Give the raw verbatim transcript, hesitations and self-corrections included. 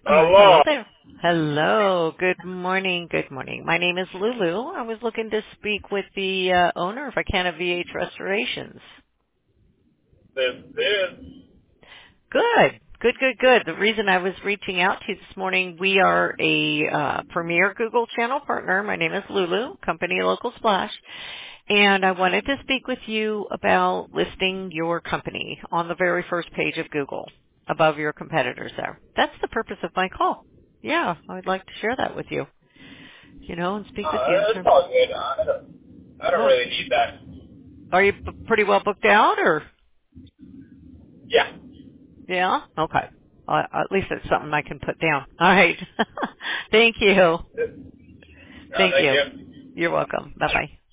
Uh, hello Hello. there. Hello. Good morning. Good morning. My name is Lulu. I was looking to speak with the uh, owner of Icana V H Restorations. This is. Good. Good, good, good. The reason I was reaching out to you this morning, we are a uh, premier Google channel partner. My name is Lulu, company Local Splash. And I wanted to speak with you about listing your company on the very first page of Google above your competitors there. That's the purpose of my call. Yeah, I would like to share that with you, you know, and speak with Uh, you in it's terms. all good. I don't, I don't Well, really need that. are you b- pretty well booked out or? Yeah. Yeah? Okay. Uh, at least it's something I can put down. All right. Thank you. Uh, Thank thank you. you. You're welcome. Bye-bye.